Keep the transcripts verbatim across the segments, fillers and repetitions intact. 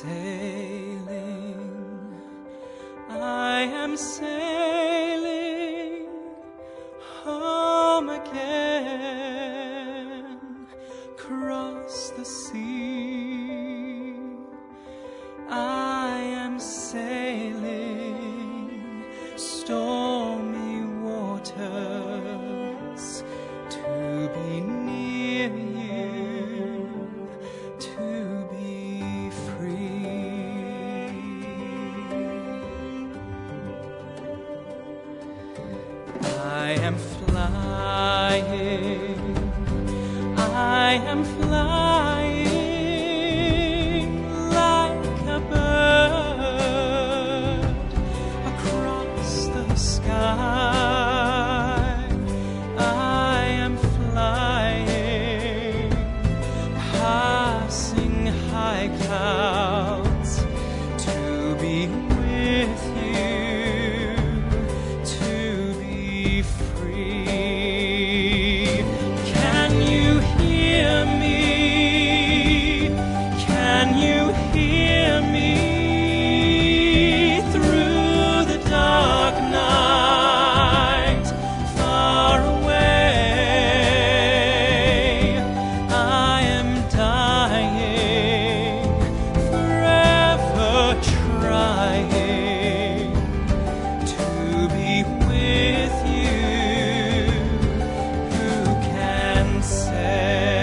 Sailing, I am sailing home again, across the sea. I am sailing stormy waters to be near you, to be free. I am flying, I am flying like a bird across the sky. I am flying, passing high clouds to be with you, to be free. Can you hear me? Can you hear me through the dark night, far away? I am dying, forever trying to be with you. Who can say?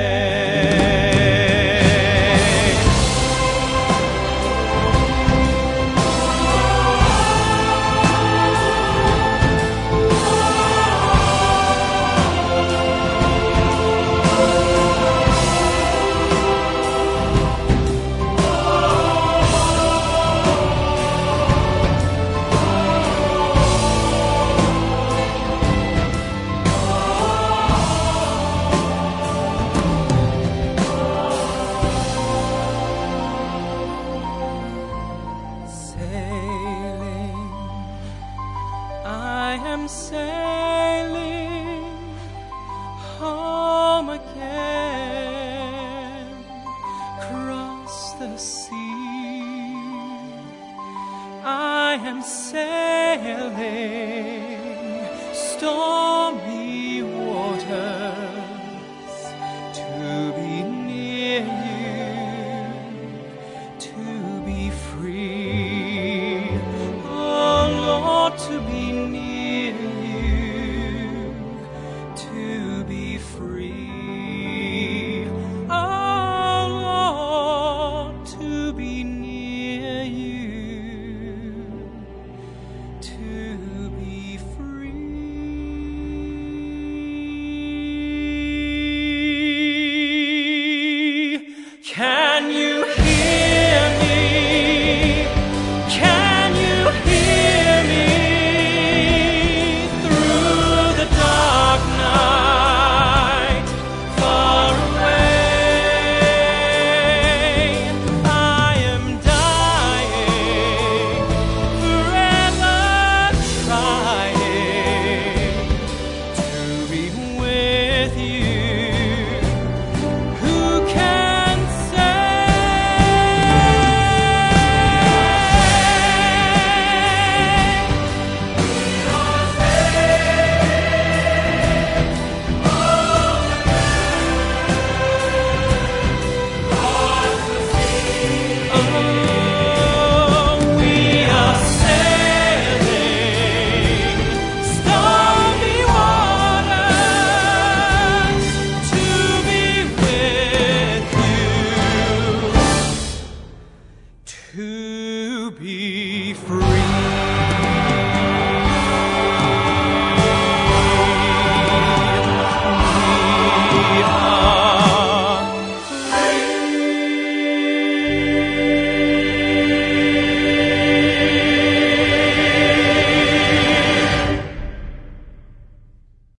Sailing, I am sailing home again, across the sea. I am sailing stormy waters to be near you, to be free. Oh Lord, to be near you, to be free. Oh Lord, to be near you, to be free. Can you